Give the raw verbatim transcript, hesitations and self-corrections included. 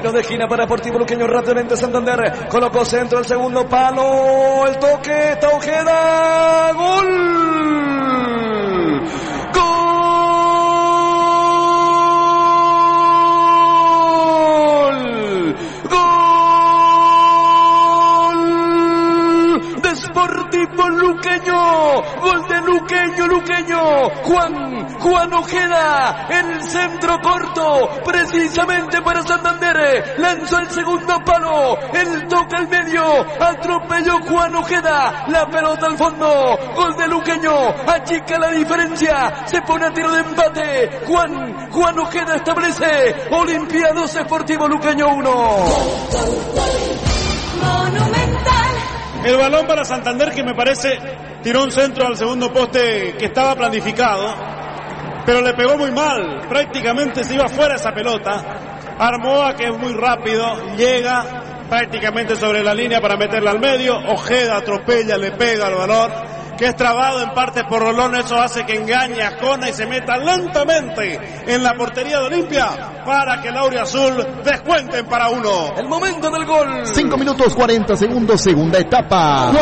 tiro de esquina para Sportivo Luqueño rápidamente Santander. Colocó centro el segundo palo. El toque. Está Ojeda. Gol. Gol. Gol de Sportivo Luqueño. Gol de Luqueño, Luqueño. Juan, Juan Ojeda, el centro corto, precisamente para Santander. Lanzó el segundo palo, el toque al medio, atropelló Juan Ojeda, la pelota al fondo. Gol de Luqueño, achica la diferencia, se pone a tiro de empate. Juan, Juan Ojeda establece Olimpia dos, Sportivo Luqueño uno. Monumental. El balón para Santander, que me parece tiró un centro al segundo poste que estaba planificado, pero le pegó muy mal, prácticamente se iba fuera esa pelota. Armoa, que es muy rápido, llega prácticamente sobre la línea para meterla al medio. Ojeda atropella, le pega al balón, que es trabado en parte por Rolón. Eso hace que engañe a Jona y se meta lentamente en la portería de Olimpia para que Laura Azul descuenten para uno. El momento del gol. cinco minutos cuarenta segundos, segunda etapa.